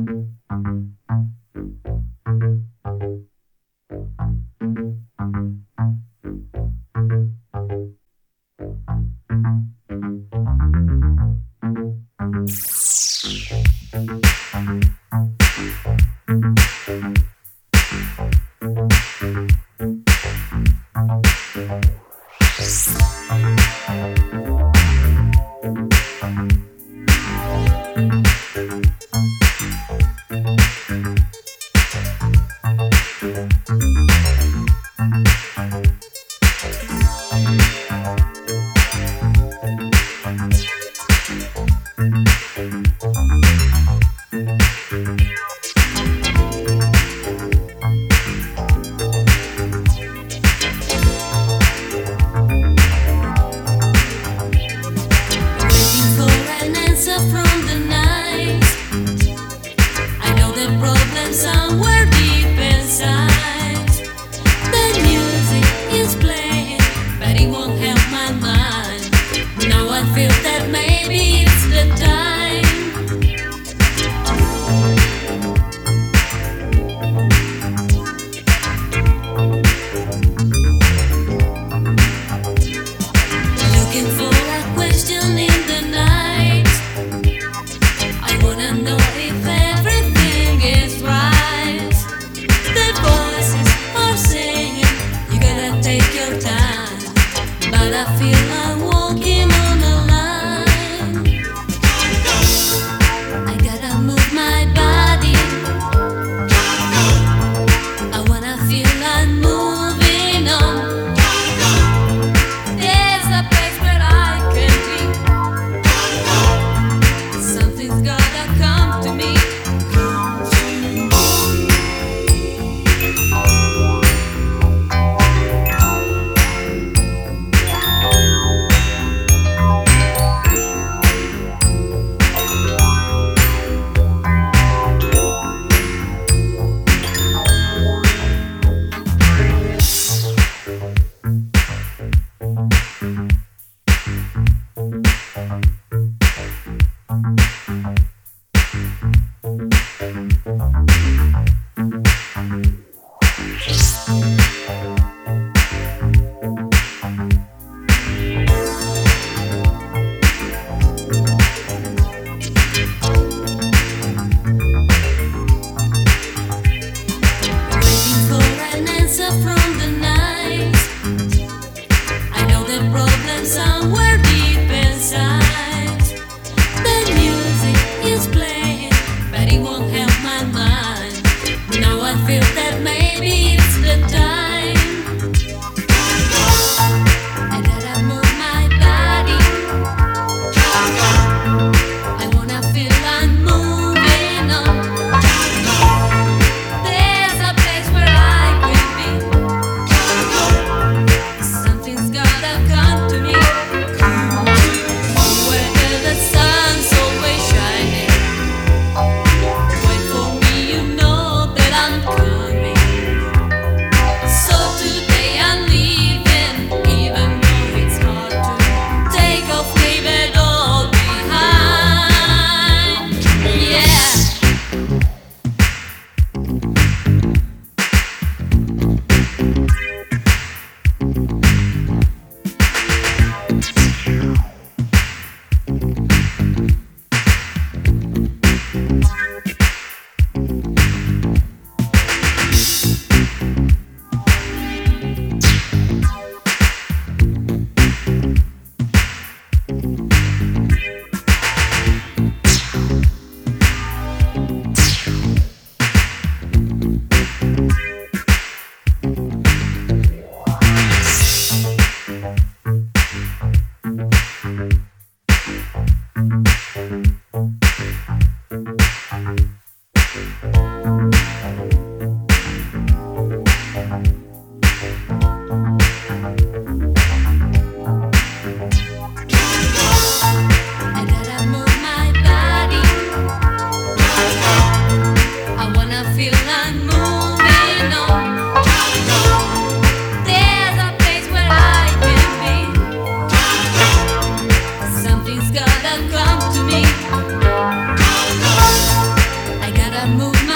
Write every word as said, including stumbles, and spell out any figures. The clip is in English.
Somewhere deep inside, the music is playing, but it won't help my mind. Now I feel that maybe it's the time. Looking for a question in the night. I wanna know if everything is right. The voices are saying you gotta take your time, but I feel I'm walking on a line. I gotta move my body. I wanna feel I'm moving on. There's a place where I can be. Something's gotta come to me. From the night, I know the problem somewhere deep inside. The music is playing, but it won't help my mind. Now I feel that maybe it's the time. I gotta move my body. I wanna feel I'm moving on. There's a place where I can be. Something's gotta come to me. Where the sun's always shining. Wait for me, you know that I'm coming. that move